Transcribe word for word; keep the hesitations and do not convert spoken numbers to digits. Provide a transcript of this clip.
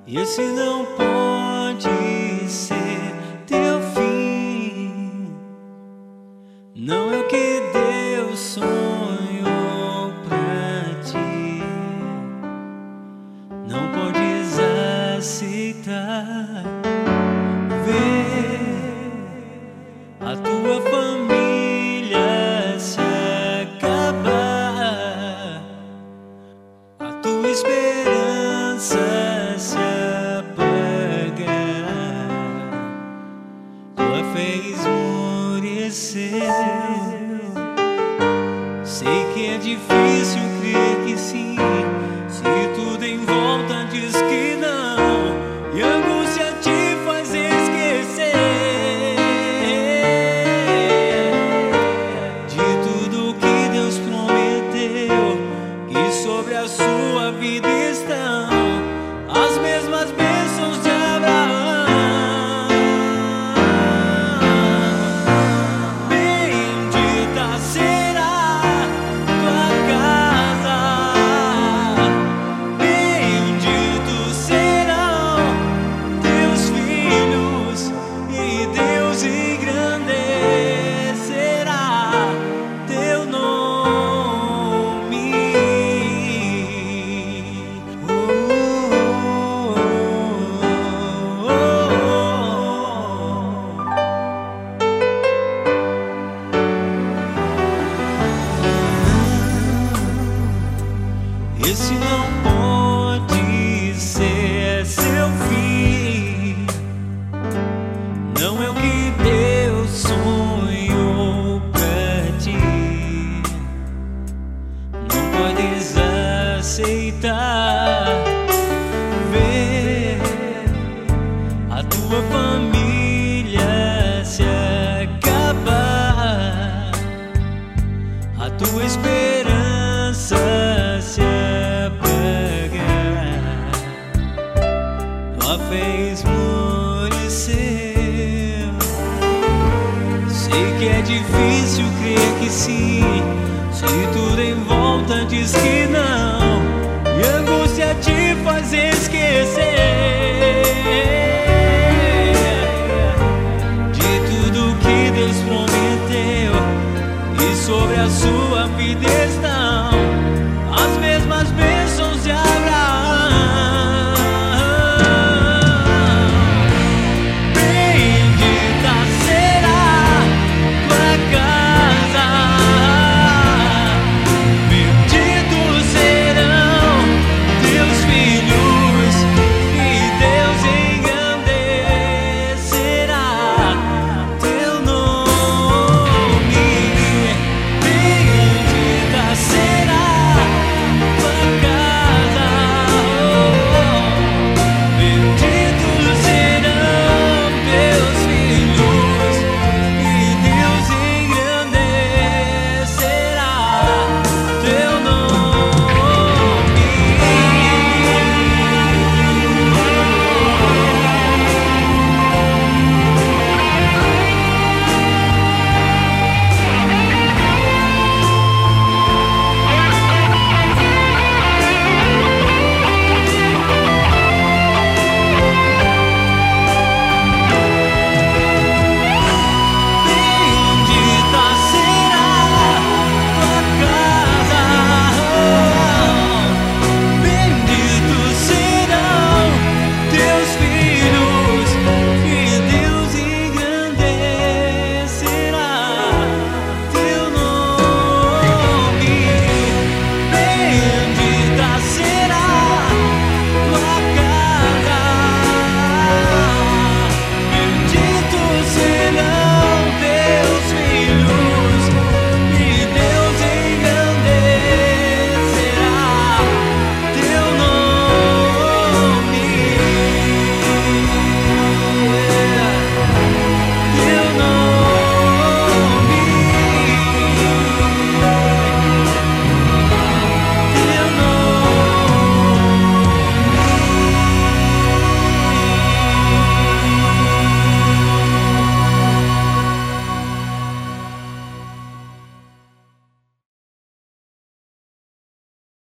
esse não pode ser teu fim. Não é o que Deus sonhou pra ti. Não podes aceitar ver a tua família se acabar, a tua esperança se apagar, tua fé esmoreceu. Sei que é difícil crer que sim, se tudo em volta diz que não, e a angústia te faz esquecer de tudo que Deus prometeu, que sobre a sua vida estão as mesmas bênçãos de Abraão. Bendita será tua casa, benditos serão teus filhos, e Deus engrandecerá teu nome. Oh, oh, oh. Esse não pode ser seu fim. Não é o que Deus sonhou pra ti. Não podes aceitar ver a tua família se acabar, a tua esperança se apagar, tua fé esmoreceu. Sei que é difícil crer que sim, se tudo em volta diz que não.